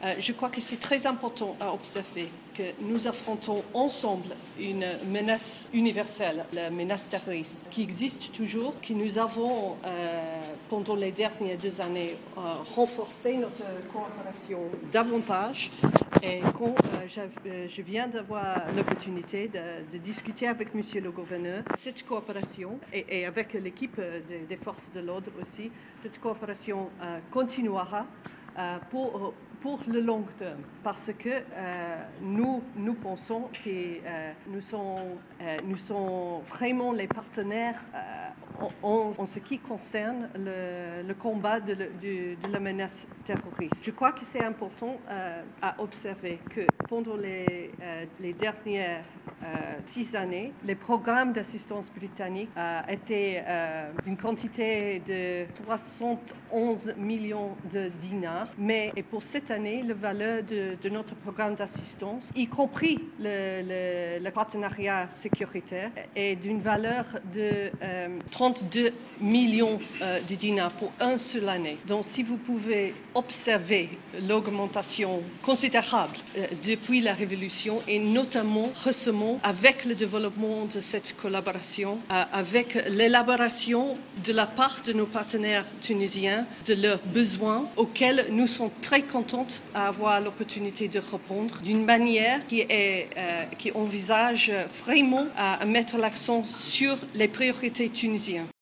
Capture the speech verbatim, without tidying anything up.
Euh, je crois que c'est très important à observer que nous affrontons ensemble une menace universelle, la menace terroriste, qui existe toujours, que nous avons, euh, pendant les dernières deux années, euh, renforcé notre coopération davantage. Et quand euh, je, je viens d'avoir l'opportunité de, de discuter avec Monsieur le Gouverneur, cette coopération, et, et avec l'équipe de, des forces de l'ordre aussi, cette coopération euh, continuera euh, pour, pour le long terme, parce que euh, nous, nous pensons que euh, nous, sommes, euh, nous sommes vraiment les partenaires euh, en, en ce qui concerne le, le combat de, le, de, de la menace terroriste. Je crois que c'est important euh, à observer que pendant les, euh, les dernières euh, six années, les programmes d'assistance britannique euh, étaient euh, d'une quantité de soixante et onze millions de dinars, mais et pour cette année, la valeur de, de notre programme d'assistance, y compris le, le, le partenariat sécuritaire, est d'une valeur de euh, trente-deux millions euh, de dinars pour une seule année. Donc, si vous pouvez observer l'augmentation considérable euh, depuis la Révolution et notamment récemment avec le développement de cette collaboration, euh, avec l'élaboration de la part de nos partenaires tunisiens de leurs besoins auxquels nous sommes très contentes d'avoir l'opportunité de répondre d'une manière qui, est, euh, qui envisage vraiment à mettre l'accent sur les priorités tunisiennes.